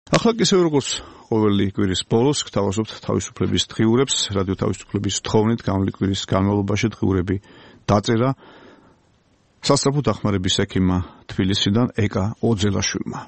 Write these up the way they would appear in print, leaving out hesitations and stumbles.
ახლა ისე როგორც ყოველი კვირის ბოლოს გთავაზობთ თავისუფლების დღიურებს, რადიო თავისუფლების თხოვნით გამოვლის კვირის განმავლობაში დღიურები დაწერა სასწრაფო დახმარების ექიმმა თბილისიდან ეკა ოძელაშვილმა.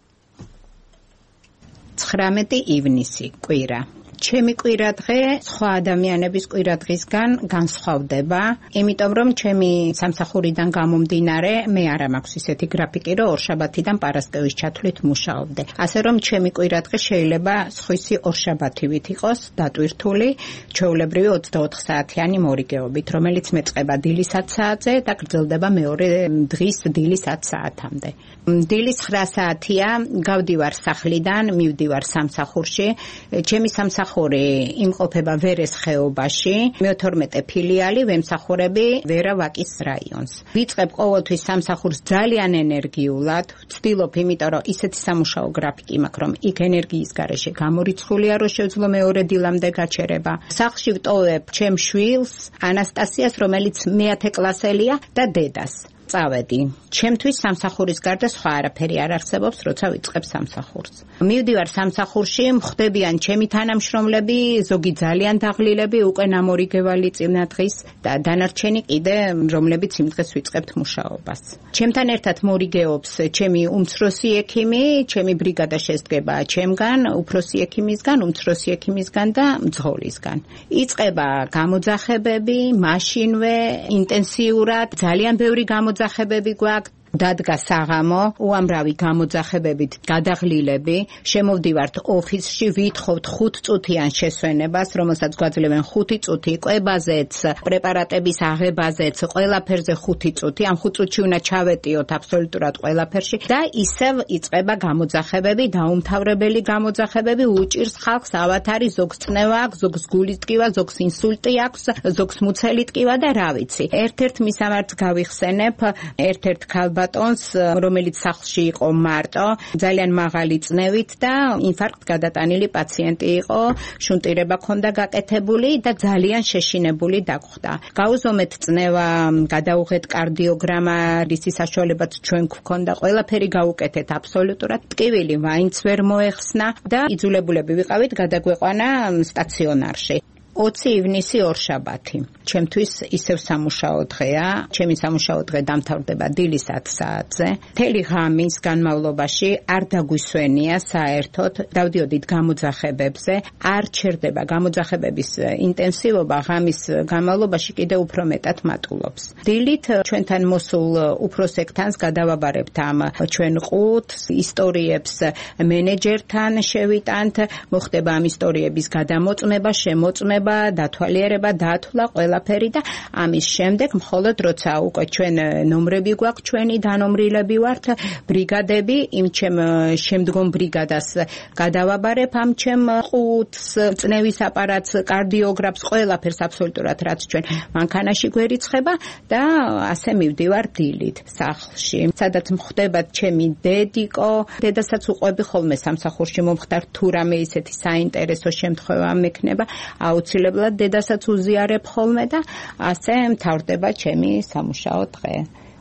19 ივნისი კვირა. ჩემი კვირადღე სხვა ადამიანების კვირადღისგან განსხვავდება, იმიტომ რომ ჩემი სამსახურიდან გამომდინარე მე არ მაქვს ისეთი გრაფიკი, რომ ორშაბათიდან პარასკევის ჩათვლით მუშაობდე. ასე რომ ჩემი კვირადღე შეიძლება სხვისი ორშაბათივით იყოს დატვირთული, ჩვეულებრივი 24 საათიანი მორიგეობით, რომელიც მეწყება დილის 10 საათზე და გრძელდება მეორე დღის დილის 10 საათამდე. დილის 9 საათია, გავდივარ სახლიდან, მივდივარ სამსახურში, ჩემი სამსახური იმყოფება ვერეს ხეობაში, მე-12 ფილიალი ვემსახურები ვერა-ვაკის რაიონს. ვიწყებ ყოველთვის სამსახურს ძალიან ენერგიულად, ვცდილობ, იმიტომ რომ ისეთი სამუშაო გრაფიკი მაქვს, რომ იქ ენერგიის გარეშე გამორიცხულია, რომ შევძლო მეორე დილამდე გაჩერება. სახლში ვტოვებ ჩემ შვილს, ანასტასიას, რომელიც მე-10 კლასელია და დედას. წავედი. ჩემთვის სამსახურის გარდა სხვა არაფერი არ არსებობს, როცა ვიწყებ სამსახურს. მივდივარ სამსახურში, მხვდებიან ჩემი თანამშრომლები, ზოგი ძალიან დაღლილები, უკვე ნამორიგევალი წინა დღის და დანარჩენი კიდე, რომლებიც იმ დღეს ვიწყებთ მუშაობას. ჩემთან ერთად მორიგეობს ჩემი უმცროსი ექიმი, ჩემი ბრიგადა შედგება ჩემგან, უფროსი ექიმისგან, უმცროსი ექიმისგან და მძღოლისგან. იწყება გამოძახებები, მაშინვე, ინტენსიურად, ძალიან ბევრი გამოძახებები გვაქვს. დადგა საღამო, უამრავი გამოძახებებით გადაღლილები, შემოვდივართ ოფისში, ვითხოვთ 5 წუთიან შესვენებას, რომელსაც გვაძლევენ 5 წუთი, კვებაზეც, პრეპარატების აღებაზეც, ყველაფერზე 5 წუთი, ამ 5 წუთში უნდა ჩავეტიოთ აბსოლუტურად ყველაფერში და ისევ იწყება გამოძახებები, დაუმთავრებელი გამოძახებები, უჭირს ხალხს ავათარი, ზოგს წნევა აქვს, ზოგს გულის ტკივა, ზოგს ინსულტი აქვს, ზოგს მუცელი ტკივა და რა ვიცი. ერთ-ერთ მისამართს გავიხსენებ, ერთ-ერთ ბატონს, რომელიც სახლში იყო მარტო, ძალიან მაღალი წნევით და ინფარქტ გადატანილი პაციენტი იყო, შუნტირება ჰქონდა გაკეთებული და ძალიან შეშინებული დაგხვდა. გაუზომეთ წნევა, გადაუღეთ კარდიოგრამა, რისი საშუალებაც ჩვენ გვქონდა, ყველაფერი გაუკეთეთ აბსოლუტურად. ტკივილი მაინც ვერ მოეხსნა და იძულებულები ვიყავით გადაგვეყვანა სტაციონარში. 20 ივნისი ორშაბათი. ჩემთვის ისევ სამუშაო დღეა. ჩემი სამუშაო დღე დამთავრდება დილის 10 საათზე. მთელი ღამის განმავლობაში არ დაგვისვენია საერთოდ, დავდიოდით გამოძახებებზე, არ ჩერდება გამოძახებების ინტენსივობა, ღამის განმავლობაში კიდევ უფრო მეტად მატულობს. დილით ჩვენთან მოსულ უფროსებთან გადავაბარებთ ამ ჩვენ ყუთს, ისტორიებს მენეჯერთან შევიტანთ, მოხდება ამ ისტორიების გადამოწმება, შემოწმება, დათვალიერება, დათვლა ყველაფერი და ამის შემდეგ მხოლოდ როცა უკვე ჩვენ ნომრები გვაქვს, ჩვენი დანომრილები ვართ, ბრიგადები, იმ ჩემ შემდგომ ბრიგადას გადავაბარებ ამ ჩემ ყუთს, წნევის აპარატს, კარდიოგრაფს, ყველაფერს აბსოლუტურად რაც ჩვენ მანქანაში გვერიცხება და ასე მივდივარ დილით სახლში. სადაც მხდება ჩემი დედიკო, დედასაც უყვები ხოლმე სამსახურში მომხდარ თუ რამე ისეთი საინტერესო შემთხვევა მექნება, აუცილებლად დედასაც უზიარებ ხოლმე და ასე მთავრდება ჩემი სამუშაო დღე.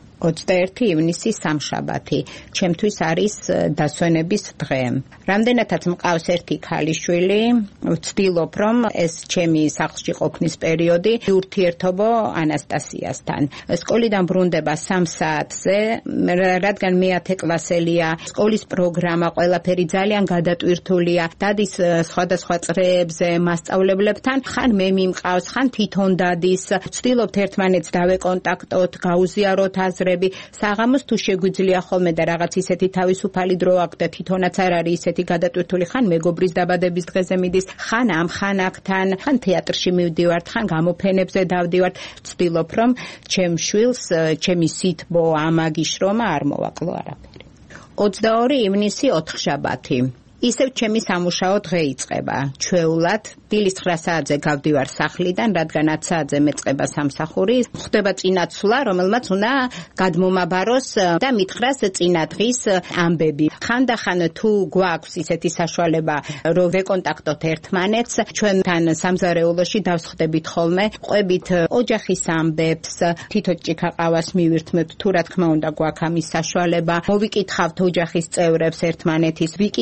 21 ივნისი სამშაბათი. ჩემთვის არის დასვენების დღე. რამდენადაც მყავს ერთი ქალიშვილი, ვცდილობ რომ ეს ჩემი სახლში ყოფნის პერიოდი ურთიერთობო ანასტასიასთან. სკოლიდან ბრუნდება 3 საათზე, რადგან მე-10 კლასელია, სკოლის პროგრამა ყველაფერი ძალიან გადატვირთულია, დადის სხვადასხვა წრეებზე მასწავლებლებთან, ხან მე მიმყავს, ხან თვითონ დადის. ვცდილობთ ერთმანეთს დავეკონტაქტოთ, გაუზიაროთ აზრები. საღამოს თუ შეგვიძლია ხოლმე და რაღაც ისეთი თავისუფალი დრო აქვს და თვითონაც არ არის ისეთი გადატვირთული, ხან მეგობრის დაბადების დღეზე მიდის, ხან ამ ხან აქთან, ხან თეატრში მივდივართ, ხან გამოფენებზე დავდივართ. ვცდილობ რომ ჩემ შვილს, ჩემი სითბო, ამაგი შრომა არ მოვაკლო არაფერი. 22 ივნისი ოთხშაბათი. ისევ ჩემი სამუშაო დღე იწყება. ჩვეულად დილის 9 საათზე გავდივარ სახლიდან, რადგან 10 საათზე მეწყება სამსახური. ხდება წინაცვლა, რომელმაც უნდა გადმომაბაროს და მითხრას წინა დღის ამბები. ხანდახან თუ გვაქვს ისეთი საშუალება, რომ ვეკონტაქტოთ ერთმანეთს, ჩვენთან სამზარეულოში დავსხდებით ხოლმე, ყვებით ოჯახის ამბებს, თითო ჭიქაყავას მივირთმევთ, თუ რა თქმა უნდა გვაქვს ამის საშუალება. მოვიკითხავთ ოჯახის წევრებს ერთმანეთის, ვიკითხავ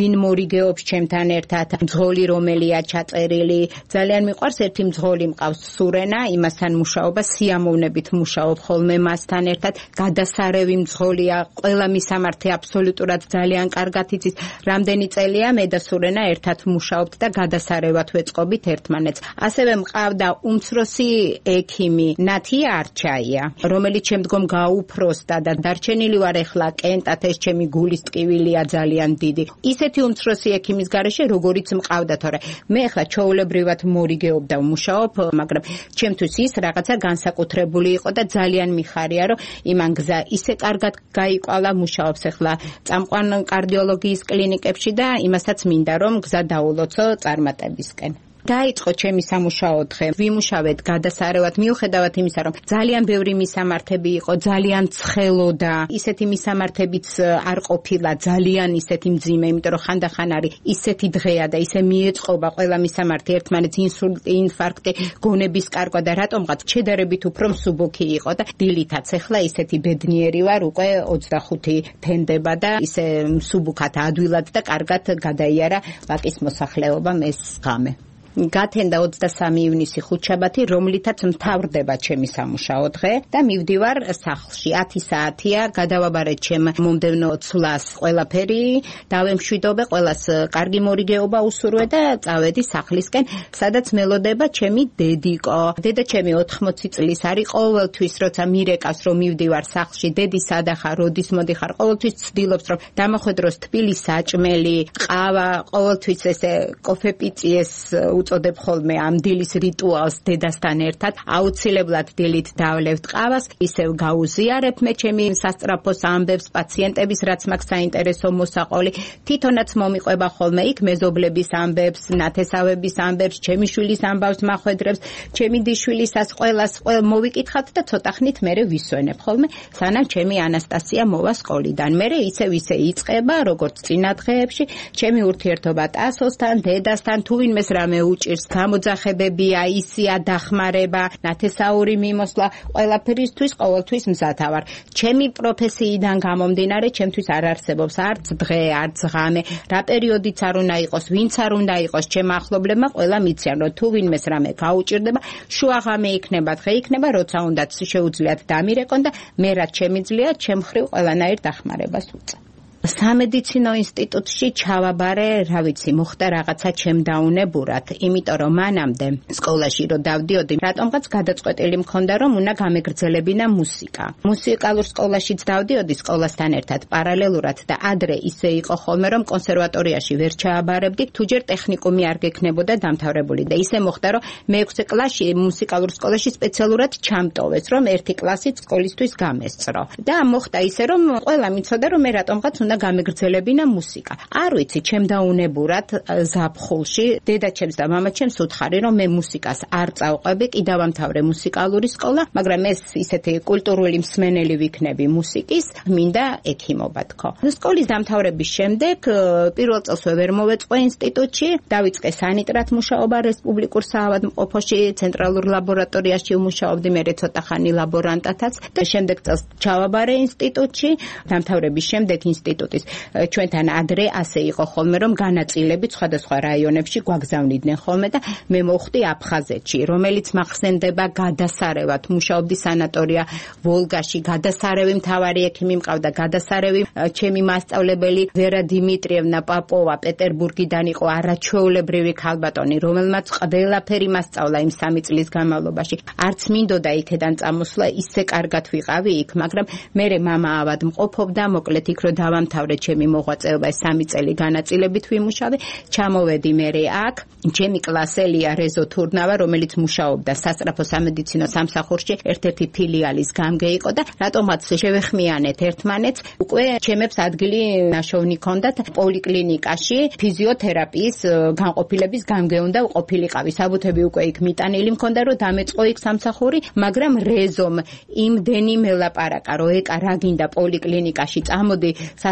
ვინ მორიგეობს ჩემთან ერთად, მძღოლი რომელია ჩაწერილი. ძალიან მიყვარს ერთი მძღოლი მყავს სურენა, იმასთან მუშაობა, სიამოვნებით მუშაობ ხოლმე მასთან ერთად. გადასარევი მძღოლია, ყველა მისამართი აბსოლუტურად ძალიან კარგად იცის. რამდენი წელია მე და სურენა ერთად მუშაობთ და გადასარევად ვეწყობით ერთმანეთს. ასევე მყავდა უმცროსი ექიმი ნათია არჩაია, რომელიც შემდგომ გაუფროსდა და დარჩენილი ვარ ეხლა კენტად, ეს ჩემი გულის ტკივილია ძალიან დიდი. ისეთი უმცროსი ექიმის გარეშე როგორიც მყავდა, თორე მე ეხლა ჩაოლებრივად მორიგეობ და ვმუშაობ, მაგრამ ჩემთვის ის რაღაცა განსაკუთრებული იყო და ძალიან მიხარია, რომ იმან გზა ისე კარგად გაიკვალა, მუშაობს ეხლა წამყვან კარდიოლოგიის კლინიკებში და იმასაც მინდა რომ გზა დაულოცო წარმატებისკენ. დაიწყო ჩემი სამუშაო დღე. ვიმუშავეთ გადასარევად, მიუხედავად იმისა, რომ ძალიან ბევრი მისამართები იყო, ძალიან ცხელოდა. ისეთი მისამართებიც არ ყოფილა, ძალიან ისეთი მძიმე, იმიტომ რომ ხანდახან არის ისეთი დღეა და ისე მიეწყობა ყველა მისამართი ერთმანეთს, ინსულტი, ინფარქტი, გონების კარგვა და რატომღაც შედარებით უფრო მსუბუქი იყო და დილითაც ეხლა ისეთი ბედნიერი ვარ, უკვე 25 თენდება და ისე მსუბუქად ადვილად და კარგად გადაიარა ვაკის მოსახლეობამ ეს ღამე. გათენდა 23 ივნისი ხუთშაბათი, რომლითაც მთავრდება ჩემი სამუშაო დღე და მივდივარ სახლში. 10 საათია, გადავაბარეთ ჩემ მომდევნო ცვლას ყველაფერი, დავემშვიდობე, ყველას კარგი მორიგეობა უსურვე და წავედი სახლისკენ, სადაც მელოდება ჩემი დედიკო. დედა ჩემი 80 წლის არის, ყოველთვის როცა მირეკავს რომ მივდივარ სახლში, დედი სადა ხარ, როდის მოდიხარ, ყოველთვის ცდილობს რომ დამახვედროს თბილი საჭმელი, ყავა, ყოველთვის ესე კოფე-პიწიეს უწოდებ ხოლმე ამ დილის რიტუალს დედასთან ერთად. აუცილებლად დილით დავლევთ ყავას, ისევ გაუზიარებ მე ჩემი სასწრაფოს ამბებს, პაციენტების რაც მაქვს საინტერესო მოსაყოლი. თვითონაც მომიყვება ხოლმე იქ მეზობლების ამბებს, ნათესავების ამბებს, ჩემი შვილის ამბავს მახვედრებს, ჩემი დიშვილისას ყველას მოვიკითხავთ და ცოტა ხნით მერე ვისვენებ ხოლმე, სანამ ჩემი ანასტასია მოვა სკოლიდან. მერე ისევ იწყება, როგორც წინა დღეებში, ჩემი ურთიერთობა ტასოსთან, დედასთან, თუ ვინმეს რამე უჭირს, გამოძახებებია, ისია დახმარება, ნათესაური მიმოსვლა, ყველაფერისთვის ყოველთვის მზადა ვარ. ჩემი პროფესიიდან გამომდინარე, ჩემთვის არ არსებობს არც დღე, არც ღამე, რა პერიოდიც არ უნდა იყოს, ვინც არ უნდა იყოს, ჩემ ახლობლებმა ყველა მიციან, რომ თუ ვინმეს რამე გაუჭირდება, შუაღამე იქნება, დღე იქნება, როცა უნდაც შეუძლიათ დამირეკონ და მე რაც შემიძლია, ჩემ მხრივ ყველანაირ დახმარებას ვუწევ. სამედიცინო ინსტიტუტში ჩავაბარე, რა ვიცი, მოხდა რაღაცა ჩემ დაუნებურად, იმიტომ რომ მანამდე სკოლაში რო დავდიოდი, რატომღაც გადაწყვეტილი მქონდა რომ უნდა გამეგრძელებინა მუსიკა. მუსიკალურ სკოლაშიც დავდიოდი სკოლასთან ერთად პარალელურად და ადრე ისე იყო ხოლმე რომ კონსერვატორიაში ვერ ჩააბარებდი, თუჯერ ტექნიკუმი არ გექნებოდა დამთავრებული და ისე მოხდა რომ მე-6 კლასში მუსიკალურ სკოლაში სპეციალურად ჩამტოვეს, რომ ერთი კლასით სკოლისთვის გამესწრო. და მოხდა ისე რომ ყველა მიცოდა რომ მე რატომღაც გამეგრძელებინა მუსიკა. არ ვიცი, ჩემ დაუნებურად ზაფხულში დედაჩემს და მამაჩემს უთხარი, რომ მე მუსიკას არ წავყვები, კი დავამთავრე მუსიკალური სკოლა, მაგრამ ეს ისეთი კულტურული მსმენელი ვიქნები მუსიკის, მინდა ექიმობა თქო. სკოლის დამთავრების შემდეგ პირველ წელს ვერ მოვეწყო ინსტიტუტში, დავიწყე სანიტრად მუშაობა რესპუბლიკურ საავადმყოფოში, ცენტრალურ ლაბორატორიაში ვმუშაობდი, მერე ცოტა ხანი ლაბორანტათაც და შემდეგ წელს ჩავაბარე ინსტიტუტში, დამთავრების შემდეგ ინსტიტუტის ჩვენთან ადრე ასე იყო ხოლმე რომ განაწილებით სხვადასხვა რაიონებში გვაგზავნიდნენ ხოლმე და მე მოვხდი აფხაზეთში, რომელიც მახსენდება გადასარევად. მუშაობდი სანატორია ვოლგაში, გადასარევი მთავარი ექიმი მყავდა, გადასარევი ჩემი მასწავლებელი ვერა დიმიტრიევნა პაპოვა პეტერბურგიდან იყო, არაჩვეულებრივი ქალბატონი, რომელმაც ყველაფერი მასწავლა იმ 3 წლის განმავლობაში. არც მინდოდა იქედან წამოსვლა, ისე კარგად ვიყავი იქ, მაგრამ მერე მამა ავადმყოფობდა, მოკლედ იქ რო დავამთავრე ჩემი მოღვაწეობა 3 წელი განაწილებით ვიმუშავე, ჩამოვედი მერე აქ, ჩემი კლასელია რეზო თურნავა, რომელიც მუშაობდა სასწრაფო სამედიცინო სამსახურში, ერთ-ერთი ფილიალის გამგე იყო და რატომაც შევეხმიანეთ ერთმანეთს, უკვე ჩემებს ადგილი ნაშოვნი ჰქონდათ პოლიკლინიკაში, ფიზიოთერაპიის განყოფილების გამგე უნდა ყოფილიყავი. საბუთები უკვე იქ მიტანილი მქონდა, რომ დამეწყო იქ სამსახური, მაგრამ რეზომ იმდენი მელაპარაკა, რომ ეკა რა გინდა პოლიკლინიკაში წამოდი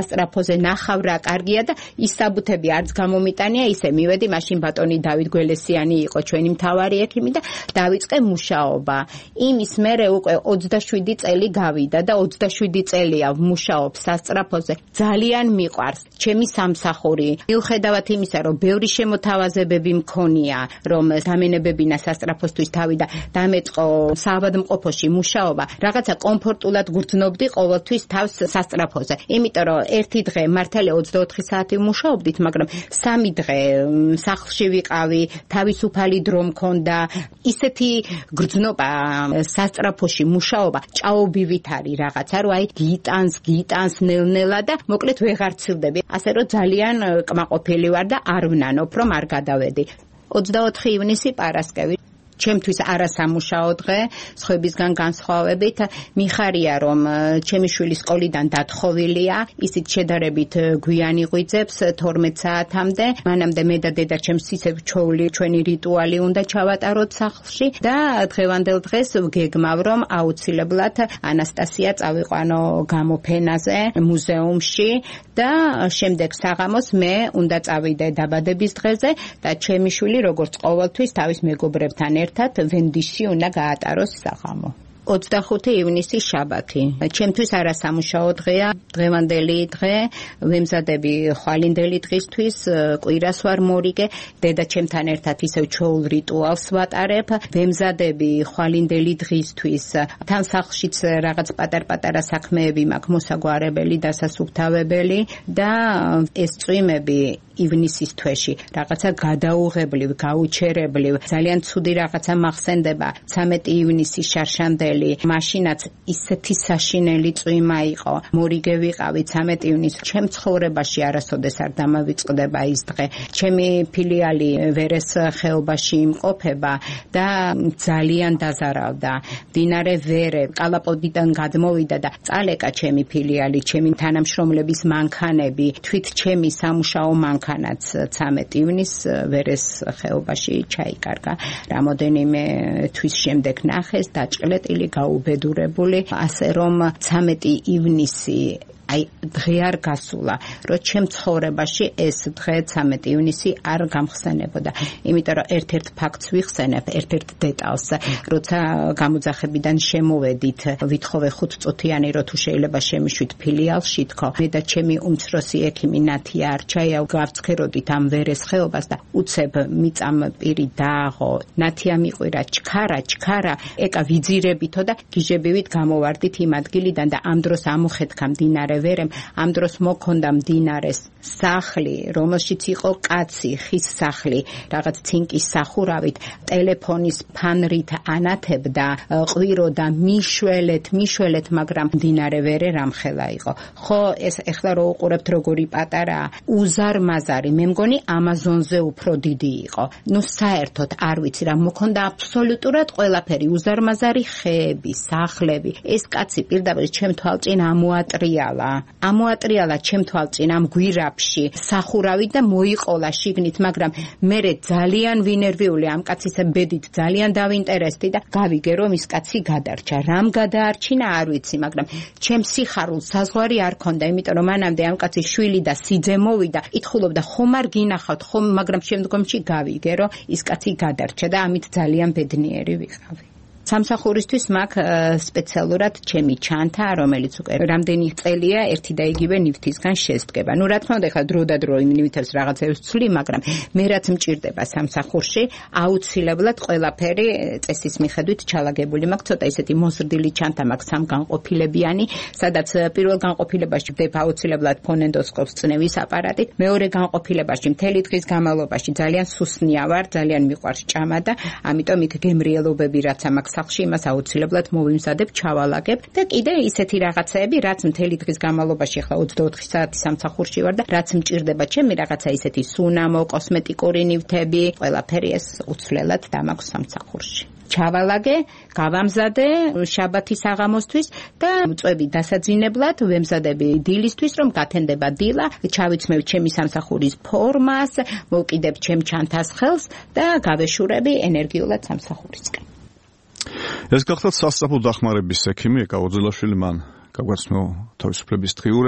სასტრაფოზე ნახავ რა კარგია და ის საბუთები არც გამომიტანია, ისე მივედი, მაშინ ბატონი დავით გველესიანი იყო ჩვენი მთავარი ექიმი და დავიწყე მუშაობა. იმის მერე უკვე 27 წელი გავიდა და 27 წელია ვმუშაობ სასტრაფოზე. ძალიან მიყვარს ჩემი სამსახური. მიუხედავად იმისა, რომ ბევრი შემოთავაზებები მქონია, რომ დამენებებინა სასტრაფოსთვის თავი და დამეწყო საავადმყოფოში მუშაობა, რაღაცა კომფორტულად გრძნობდი ყოველთვის თავს სასტრაფოზე. იმიტომ რომ ერთი დღე მართალია 24 საათი ვმუშაობდით, მაგრამ 3 დღე სახლში ვიყავი, თავისუფალი დრო მქონდა. ისეთი გრძნობა სასტრაფოში მუშაობა ჭაობივით არის რაღაცა, რომ აი გიტანს ნელ-ნელა და მოკლედ ვეღარ ცილდები. ასე რომ ძალიან კმაყოფილი ვარ და არ ვნანობ, რომ არ გადავედი. 24 ივნისი პარასკევი. ჩემთვის არასამუშაო დღე, სხვებისგან განსხვავებით, მიხარია რომ ჩემი შვილი სკოლიდან დათხოვილია, ისიც შედარებით გვიანი ღვიძებს 12 საათამდე, მანამდე მე და დედა ჩემს ისევ ჩვენი რიტუალი უნდა ჩავატაროთ სახლში და დღევანდელ დღეს ვგეგმავ რომ აუცილებლად ანასტასია წავიყვანო გამოფენაზე მუზეუმში და შემდეგ საღამოს მე უნდა წავიდე დაბადების დღეზე და ჩემი შვილი როგორც ყოველთვის თავის მეგობრებთან ერთად ვენდიში უნდა გაატაროს საღამო. 25 ივნისი შაბათი. ჩემთვის არასამუშაო დღეა, დღევანდელი დღე, ვემზადები ხვალინდელი დღისთვის, კვირას ვარ მორიგე, დედა ჩემთან ერთად ისევ ჩვეულ რიტუალს ვატარებ, ვემზადები ხვალინდელი დღისთვის, თან სახლშიც რაღაც პატარ-პატარა საქმეები მაქვს მოსაგვარებელი, დასასუფთავებელი და ეს წვიმები ივნისის თვეში რაღაცა გადაუღებლივ, გაუჩერებლივ, ძალიან ცუდი რაღაცა მახსენდება. 13 ივნისი შარშანდელი, მაშინაც ისეთი საშინელი წვიმა იყო. მორიგე ვიყავი 13 ივნისს. ჩემ ცხოვრებაში არასოდეს არ დამავიწყდება ის დღე. ჩემი ფილიალი ვერეს ხეობაში იმყოფება და ძალიან დაზარავდა. მდინარე ვერე კალაპოდიდან გადმოვიდა და წალეკა ჩემი ფილიალი, ჩემი თანამშრომლების მანქანები, თვით ჩემი სამუშაო მანქანა 13 ივნისს ვერეს ხეობაში ჩაიკარგა. რამოდენიმე თვის შემდეგ ნახეს, დაჭყლეტილი, გაუბედურებული, ასე რომ 13 ივნისი აი დღე არ გასულა, რომ ჩემ ცხოვრებაში ეს დღე 13 ივნისი არ გამხსენებოდა. იმიტომ რომ ერთ-ერთ ფაქტს ვიხსენებ, ერთ-ერთ დეტალს, როცა გამოძახებიდან შემოვედით, ვითხოვე 5 წუთიანი, რომ თუ შეიძლება შემიშვით ფილიალში თქო. მე და ჩემი უმცროსი ექიმი ნათია არჩაია გავცხეროდით ამ ვერეს ხეობას და უცებ მიწამ პირი დააღო. ნათია მიყვირა ჩქარა, ეკა ვიძირებითო და გიჟებივით გამოვარდით იმ ადგილიდან და ამ დროს ამოხეთქა მდინარე ვერემ, ამ დროს მოქონდა მდინარეს სახლი, რომელშიც იყო კაცი, ხის სახლი, რაღაც ცინკის სახურავით, ტელეფონის ფანრით ანათებდა, ყვიროდა მიშველეთ, მაგრამ მდინარე ვერე რამხელა იყო. ხო, ეს ეხლა რო უყურებთ როგორი პატარაა, უზარმაზარი, მე მგონი ამაზონზე უფრო დიდი იყო. ნუ საერთოდ არ ვიცი რა მოქონდა აბსოლუტურად ყველაფერი, უზარმაზარი ხეები, სახლები. ეს კაცი პირდაპირ ჩემ თვალწინ ამოატრიალა ჩემ თვალწინ ამ გვირაბში სახურავით და მოიყოლა შიგნით, მაგრამ მე ძალიან ვინერვიული ამ კაცის ბედით ძალიან დავინტერესდი და გავიგე რომ ის კაცი გადარჩა. რამ გადაარჩინა არ ვიცი, მაგრამ ჩემ სიხარულს საზღვარი არ ქონდა, იმიტომ რომ მანამდე ამ კაცის შვილი და სიძე მოვიდა, ითხოვდა ხომ არ გინახავთ, ხომ, მაგრამ შემდგომში გავიგე რომ ის კაცი გადარჩა და ამით ძალიან ბედნიერი ვიყავი. სამსახურისთვის მაქვს სპეციალურად ჩემი ჩანთა, რომელიც უკვე რამდენი წელია ერთი და იგივე ნივთისგან შესდგება. ნუ რა თქმა უნდა, ხა დრო და დრო იმ ნივთებს რაღაცებს ვცვლი, მაგრამ მე რაც მჭირდება სამსახურში, აუცილებლად ყველაფერი წესის მიხედვით ჩალაგებული მაქვს. ცოტა ისეთი მოზრდილი ჩანთა მაქვს სამგანყოფილებიანი, სადაც პირველ განყოფილებაში ვდებ აუცილებლად ფონენდოსკოპს წნევის აპარატით, მეორე განყოფილებაში მთელი დღის განმავლობაში ძალიან სუსნია ვარ, ძალიან მიყვარს ჭამა და ამიტომ იქ გემრიელობები რაც მაქვს სახლში, იმას აუცილებლად მოვიმზადებ, ჩავალაგებ და კიდე ისეთი რაღაცეები, რაც მთელი დღის განმავლობაში ხა 24 საათი სამსახურში ვარ და რაც მჭირდება ჩემი რაღაცა ისეთი სუნამო, კოსმეტიკური ნივთები, ყველაფერი ეს უცვლელად დამაქვს სამსახურში. ჩავალაგე, გავამზადე შაბათის საღამოსთვის და წვევი დასაძინებლად ვემზადები დილისთვის, რომ გათენდება დილა, ჩავიცმევ ჩემი სამსახურის ფორმას, მოვკიდებ ჩემ ჩანთას ხელს და გავეშურები ენერგიულად სამსახურისკენ. ეს გახლავთ სასწრაფო დახმარების ექიმი ეკა ოძელაშვილი, მან გაგვაცნო თავისუფლების დღიურები.